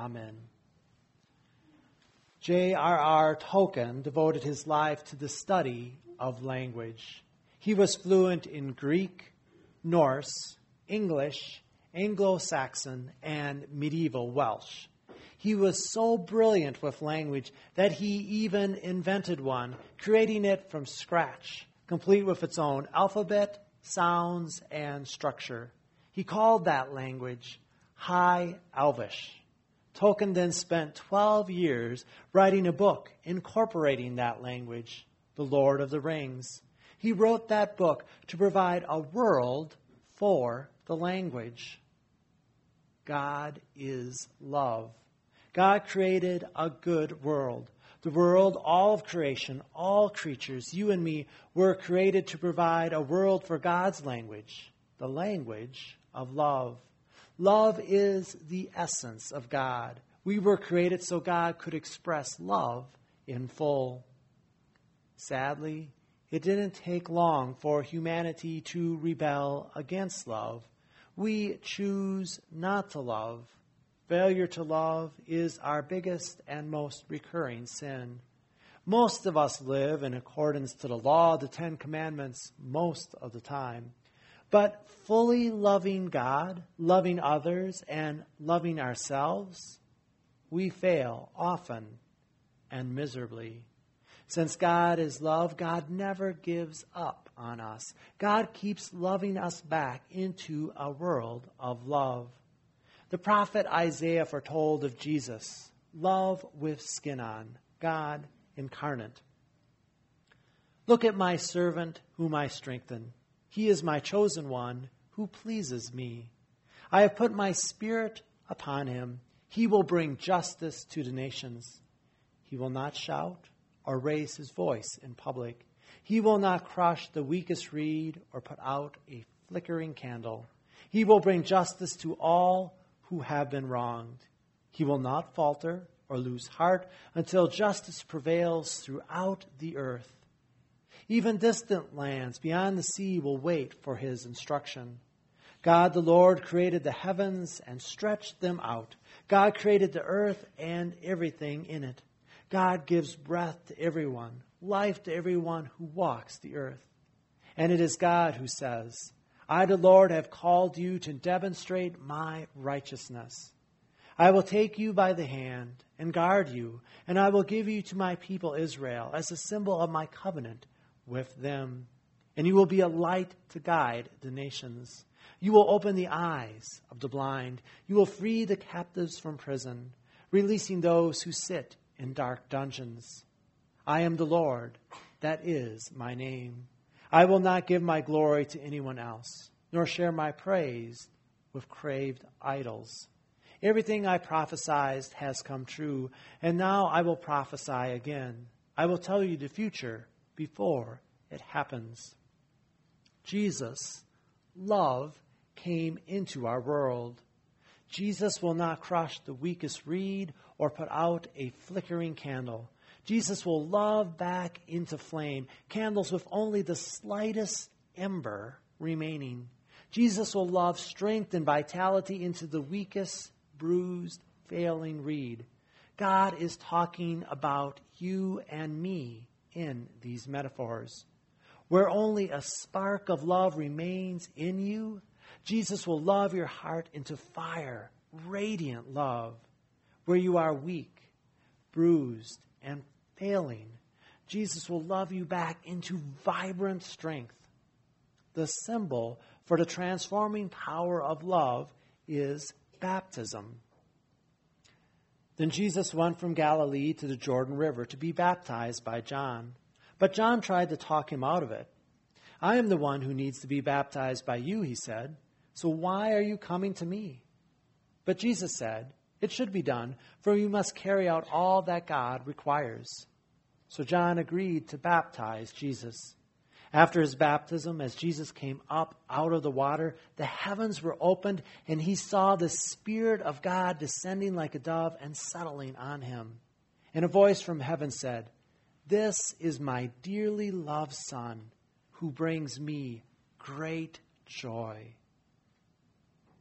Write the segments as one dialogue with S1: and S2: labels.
S1: Amen. J.R.R. Tolkien devoted his life to the study of language. He was fluent in Greek, Norse, English, Anglo-Saxon, and medieval Welsh. He was so brilliant with language that he even invented one, creating it from scratch, complete with its own alphabet, sounds, and structure. He called that language High Elvish. Tolkien then spent 12 years writing a book incorporating that language, The Lord of the Rings. He wrote that book to provide a world for the language. God is love. God created a good world. The world, all of creation, all creatures, you and me, were created to provide a world for God's language, the language of love. Love is the essence of God. We were created so God could express love in full. Sadly, it didn't take long for humanity to rebel against love. We choose not to love. Failure to love is our biggest and most recurring sin. Most of us live in accordance to the law, the Ten Commandments, most of the time. But fully loving God, loving others, and loving ourselves, we fail often and miserably. Since God is love, God never gives up on us. God keeps loving us back into a world of love. The prophet Isaiah foretold of Jesus, love with skin on, God incarnate. Look at my servant whom I strengthen. He is my chosen one who pleases me. I have put my spirit upon him. He will bring justice to the nations. He will not shout or raise his voice in public. He will not crush the weakest reed or put out a flickering candle. He will bring justice to all who have been wronged. He will not falter or lose heart until justice prevails throughout the earth. Even distant lands beyond the sea will wait for his instruction. God the Lord created the heavens and stretched them out. God created the earth and everything in it. God gives breath to everyone, life to everyone who walks the earth. And it is God who says, I, the Lord, have called you to demonstrate my righteousness. I will take you by the hand and guard you, and I will give you to my people Israel as a symbol of my covenant with them. And you will be a light to guide the nations. You will open the eyes of the blind. You will free the captives from prison, releasing those who sit in dark dungeons. I am the Lord, that is my name. I will not give my glory to anyone else, nor share my praise with craved idols. Everything I prophesied has come true, and now I will prophesy again. I will tell you the future before it happens. Jesus, love, came into our world. Jesus will not crush the weakest reed or put out a flickering candle. Jesus will love back into flame candles with only the slightest ember remaining. Jesus will love strength and vitality into the weakest, bruised, failing reed. God is talking about you and me in these metaphors. Where only a spark of love remains in you, Jesus will love your heart into fire, radiant love. Where you are weak, bruised, and failing, Jesus will love you back into vibrant strength. The symbol for the transforming power of love is baptism. Then Jesus went from Galilee to the Jordan River to be baptized by John. But John tried to talk him out of it. I am the one who needs to be baptized by you, he said. So why are you coming to me? But Jesus said, it should be done, for you must carry out all that God requires. So John agreed to baptize Jesus. After his baptism, as Jesus came up out of the water, the heavens were opened, and he saw the Spirit of God descending like a dove and settling on him. And a voice from heaven said, this is my dearly loved Son, who brings me great joy.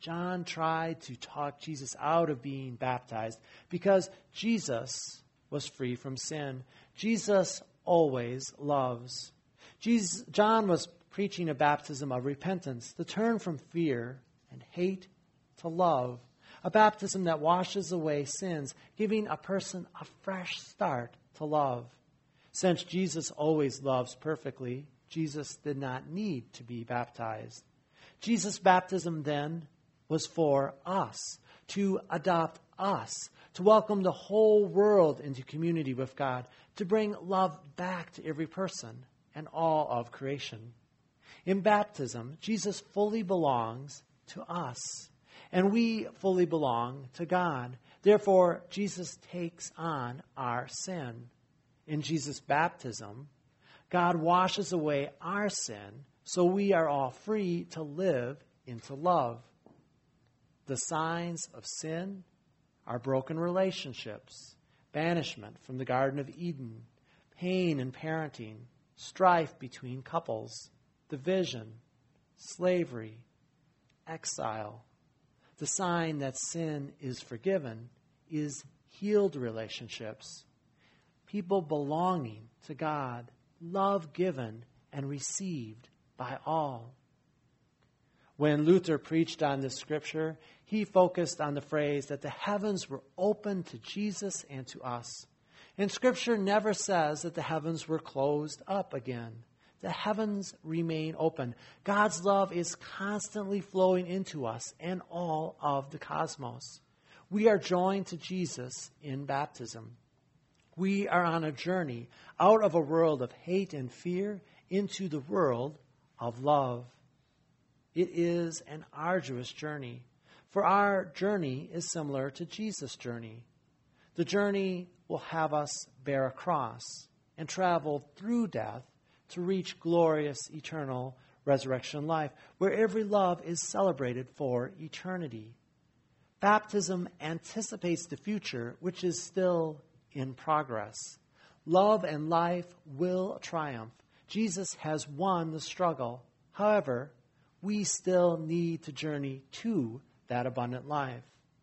S1: John tried to talk Jesus out of being baptized because Jesus was free from sin. Jesus always loves. John was preaching a baptism of repentance, to turn from fear and hate to love, a baptism that washes away sins, giving a person a fresh start to love. Since Jesus always loves perfectly, Jesus did not need to be baptized. Jesus' baptism then was for us, to adopt us, to welcome the whole world into community with God, to bring love back to every person and all of creation. In baptism, Jesus fully belongs to us, and we fully belong to God. Therefore, Jesus takes on our sin. In Jesus' baptism, God washes away our sin, so we are all free to live into love. The signs of sin are broken relationships, banishment from the Garden of Eden, pain in parenting, strife between couples, division, slavery, exile. The sign that sin is forgiven is healed relationships, people belonging to God, love given and received by all. When Luther preached on this scripture, he focused on the phrase that the heavens were open to Jesus and to us. And Scripture never says that the heavens were closed up again. The heavens remain open. God's love is constantly flowing into us and all of the cosmos. We are joined to Jesus in baptism. We are on a journey out of a world of hate and fear into the world of love. It is an arduous journey, for our journey is similar to Jesus' journey. The journey will have us bear a cross and travel through death to reach glorious eternal resurrection life, where every love is celebrated for eternity. Baptism anticipates the future, which is still in progress. Love and life will triumph. Jesus has won the struggle. However, we still need to journey to that abundant life.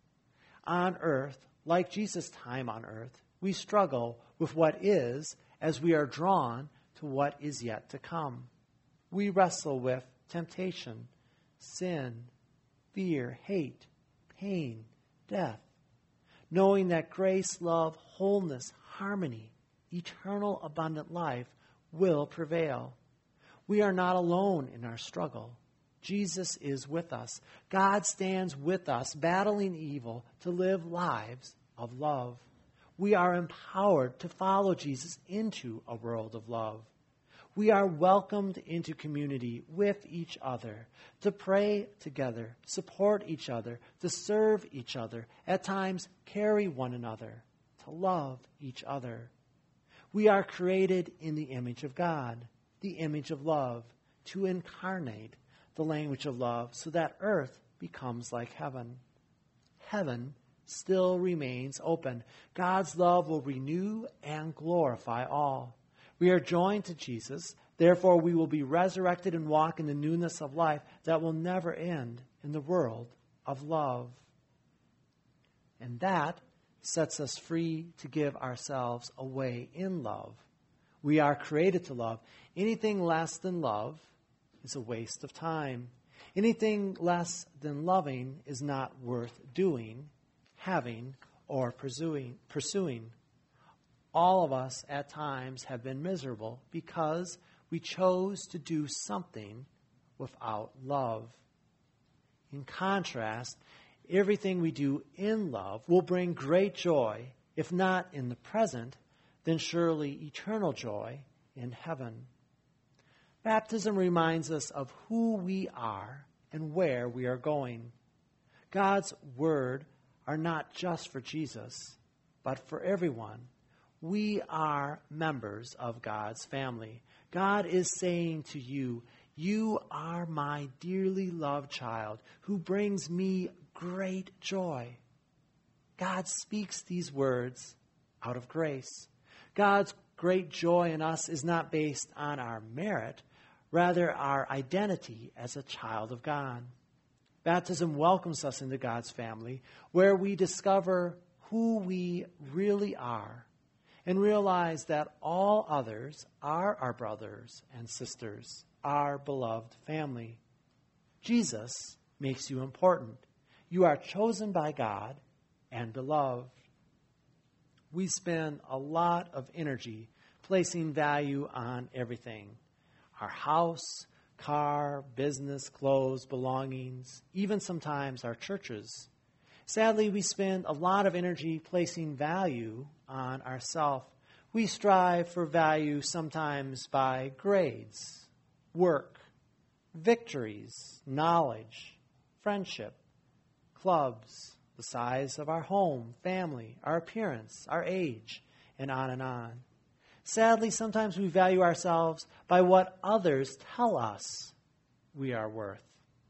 S1: On earth, like Jesus' time on earth, we struggle with what is as we are drawn to what is yet to come. We wrestle with temptation, sin, fear, hate, pain, death, knowing that grace, love, wholeness, harmony, eternal abundant life will prevail. We are not alone in our struggle. Jesus is with us. God stands with us, battling evil to live lives of love. We are empowered to follow Jesus into a world of love. We are welcomed into community with each other, to pray together, support each other, to serve each other, at times carry one another, to love each other. We are created in the image of God, the image of love, to incarnate the language of love so that earth becomes like heaven. Heaven still remains open. God's love will renew and glorify all. We are joined to Jesus. Therefore, we will be resurrected and walk in the newness of life that will never end in the world of love. And that sets us free to give ourselves away in love. We are created to love. Anything less than love is a waste of time. Anything less than loving is not worth doing, having, or pursuing. All of us at times have been miserable because we chose to do something without love. In contrast, everything we do in love will bring great joy, if not in the present, then surely eternal joy in heaven. Baptism reminds us of who we are and where we are going. God's word are not just for Jesus, but for everyone. We are members of God's family. God is saying to you, you are my dearly loved child who brings me great joy. God speaks these words out of grace. God's great joy in us is not based on our merit, rather our identity as a child of God. Baptism welcomes us into God's family, where we discover who we really are and realize that all others are our brothers and sisters, our beloved family. Jesus makes you important. You are chosen by God and beloved. We spend a lot of energy placing value on everything: our house, car, business, clothes, belongings, even sometimes our churches. Sadly, we spend a lot of energy placing value on ourselves. We strive for value sometimes by grades, work, victories, knowledge, friendship, clubs, the size of our home, family, our appearance, our age, and on and on. Sadly, sometimes we value ourselves by what others tell us we are worth.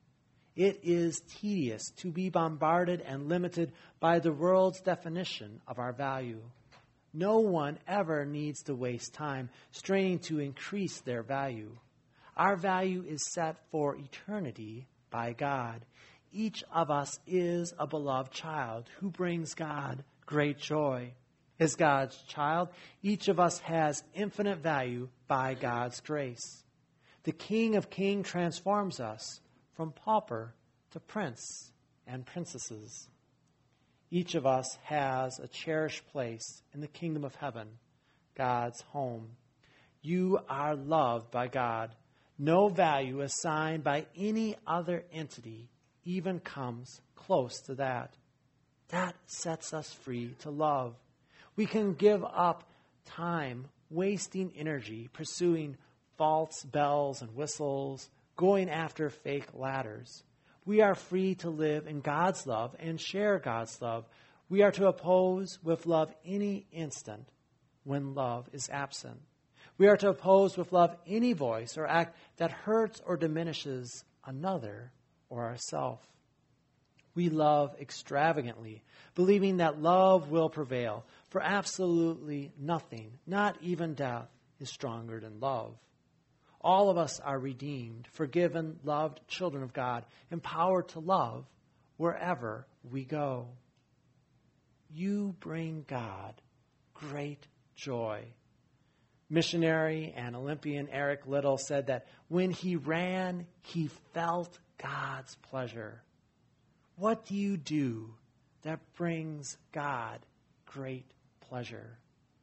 S1: It is tedious to be bombarded and limited by the world's definition of our value. No one ever needs to waste time straining to increase their value. Our value is set for eternity by God. Each of us is a beloved child who brings God great joy. As God's child, each of us has infinite value by God's grace. The King of Kings transforms us from pauper to prince and princesses. Each of us has a cherished place in the kingdom of heaven, God's home. You are loved by God. No value assigned by any other entity even comes close to that. That sets us free to love. We can give up time wasting energy pursuing false bells and whistles, going after fake ladders. We are free to live in God's love and share God's love. We are to oppose with love any instant when love is absent. We are to oppose with love any voice or act that hurts or diminishes another or ourselves. We love extravagantly, believing that love will prevail, for absolutely nothing, not even death, is stronger than love. All of us are redeemed, forgiven, loved children of God, empowered to love wherever we go. You bring God great joy. Missionary and Olympian Eric Liddell said that when he ran, he felt God's pleasure. What do you do that brings God great pleasure?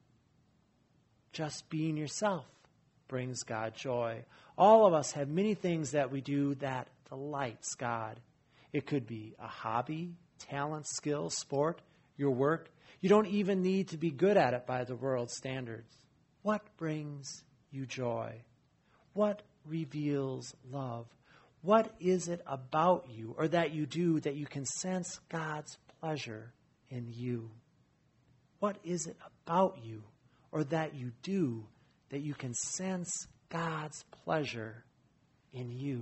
S1: Just being yourself brings God joy. All of us have many things that we do that delights God. It could be a hobby, talent, skill, sport, your work. You don't even need to be good at it by the world's standards. What brings you joy? What reveals love? What is it about you or that you do that you can sense God's pleasure in you? What is it about you or that you do that you can sense God's pleasure in you?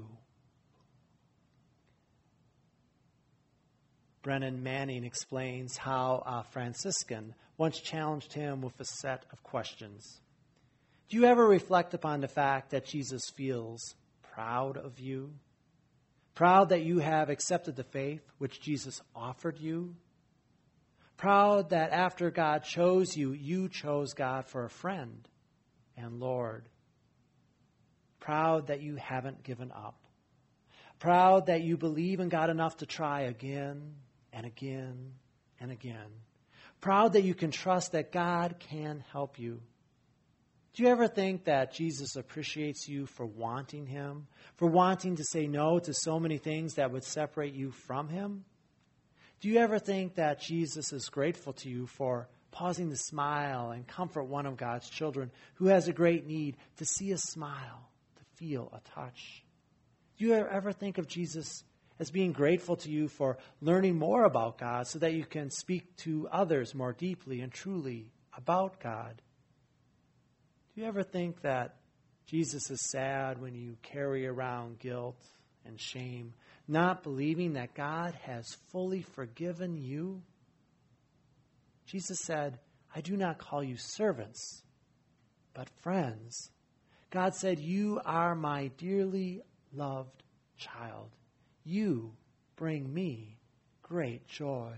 S1: Brennan Manning explains how a Franciscan once challenged him with a set of questions. Do you ever reflect upon the fact that Jesus feels proud of you? Proud that you have accepted the faith which Jesus offered you? Proud that after God chose you, you chose God for a friend and Lord? Proud that you haven't given up? Proud that you believe in God enough to try again and again and again? Proud that you can trust that God can help you? Do you ever think that Jesus appreciates you for wanting him, for wanting to say no to so many things that would separate you from him? Do you ever think that Jesus is grateful to you for pausing to smile and comfort one of God's children who has a great need, to see a smile, to feel a touch? Do you ever think of Jesus as being grateful to you for learning more about God so that you can speak to others more deeply and truly about God? Do you ever think that Jesus is sad when you carry around guilt and shame, not believing that God has fully forgiven you? Jesus said, I do not call you servants, but friends. God said, you are my dearly loved child. You bring me great joy.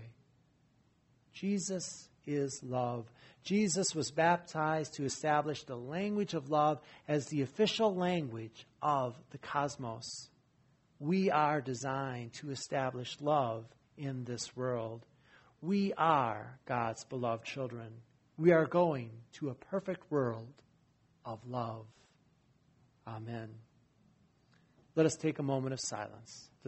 S1: Jesus is love. Jesus was baptized to establish the language of love as the official language of the cosmos. We are designed to establish love in this world. We are God's beloved children. We are going to a perfect world of love. Amen. Let us take a moment of silence.